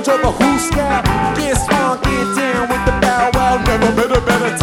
enjoy the who scat. Get swung, get down with the bow wow. Never met a better time.